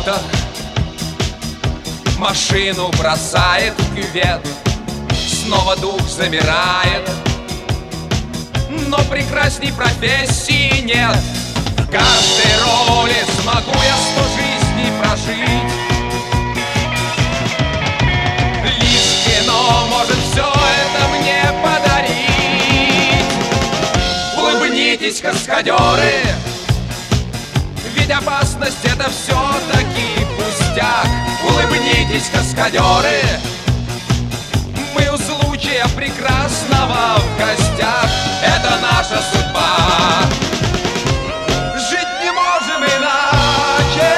воротах, машину бросает в кювет, снова дух замирает, но прекрасней профессии нет. В каждой роли смогу я 100 жизней прожить. Лишь кино может все это мне подарить. Улыбнитесь, каскадеры, ведь опасность — это все-таки пустяк. Улыбнитесь, каскадеры, мы у случая прекрасного в гостях. Это наша судьба, жить не можем иначе.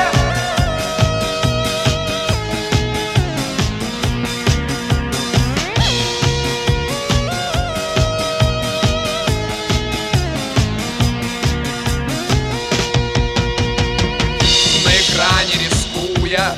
На экране рискуя,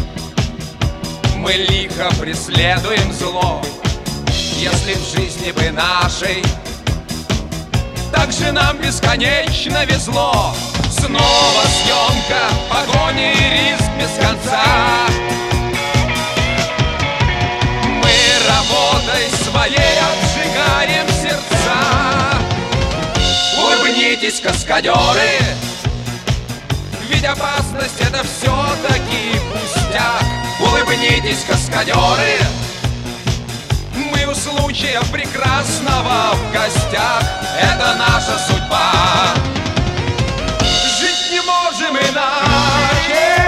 мы лихо преследуем зло. Если в жизни бы нашей так же нам бесконечно везло. Снова съемка, погоня и риск без конца. Мы работой своей обжигаем сердца. Улыбнитесь, каскадеры, ведь опасность — это все-таки пустяк. Улыбнитесь, каскадеры, мы у случая прекрасного в гостях. Это наша судьба, жить не можем иначе.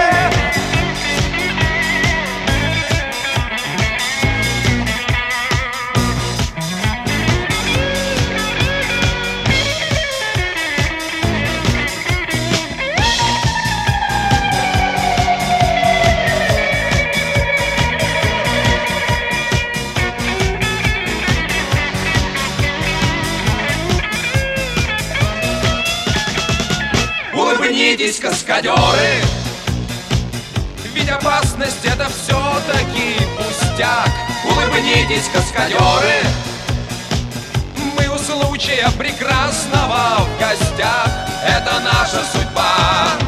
Улыбнитесь, каскадеры, ведь опасность — это все-таки пустяк. Улыбнитесь, каскадеры, мы у случая прекрасного в гостях. Это наша судьба,